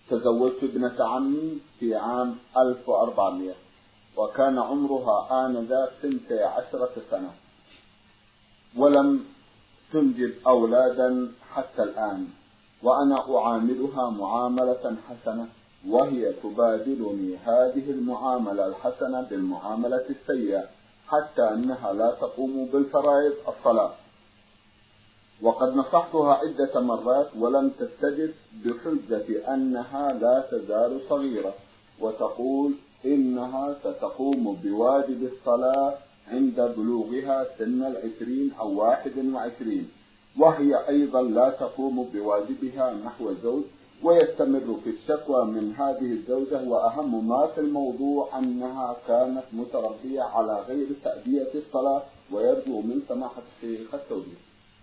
تزوجت ابنة عمي في عام 1400 وكان عمرها آنذاك 12 سنة ولم تنجب أولادا حتى الآن، وأنا أعاملها معاملة حسنة وهي تبادلني هذه المعاملة الحسنة بالمعاملة السيئة، حتى أنها لا تقوم بالفرائض الصلاة. وقد نصحتها عدة مرات ولم تستجب بحجة أنها لا تزال صغيرة، وتقول إنها ستقوم بواجب الصلاة عند بلوغها سن 20 أو 21، وهي أيضا لا تقوم بواجبها نحو الزوج، ويستمر في الشكوى من هذه الزوجة. وأهم ما في الموضوع أنها كانت متربية على غير تأدية الصلاة، ويرجو من سماحة الشيخ التوجيه.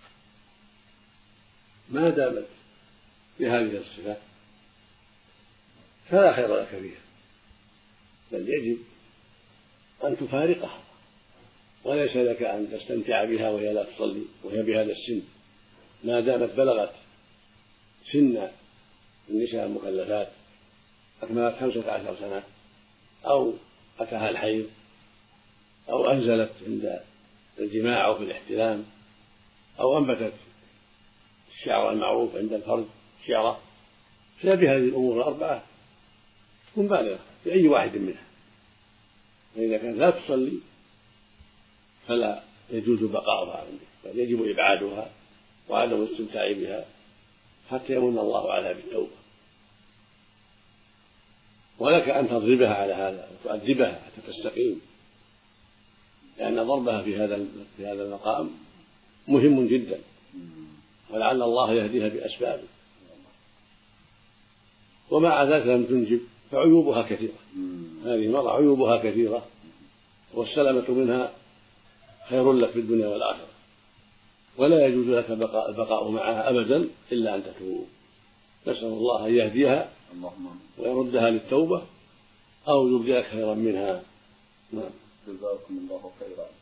ما دامت بهذه الصفة فلا خير لك فيها، بل يجب أن تفارقها، وليس لك أن تستمتع بها وهي لا تصلي وهي بهذا السن، ما دامت بلغت سن النساء المكلفات، أكملت 15 سنة أو أتاها الحيض أو أنزلت عند الجماع أو في الاحتلام أو أنبتت الشعر المعروف عند الفرد شعرة، فهي بهذه الأمور الأربعة تكون بالغة في أي واحد منها. فإذا كانت لا تصلي فلا يجوز بقاؤها عندك، بل يجب إبعادها وعدم الاستمتاع بها حتى يمن الله عليها بالتوبة. ولك أن تضربها على هذا وتؤدبها حتى تستقيم، لأن ضربها في هذا المقام مهم جدا، ولعل الله يهديها بأسبابه. ومع ذلك لم تنجب فعيوبها كثيرة، هذه المرأة عيوبها كثيرة، والسلامة منها خير لك في الدنيا والآخرة، ولا يجوز لك البقاء معها أبدا إلا أن تتوب. نسأل الله أن يهديها ويردها للتوبة أو يبدلك خيرا منها. جزاكم الله خيرا.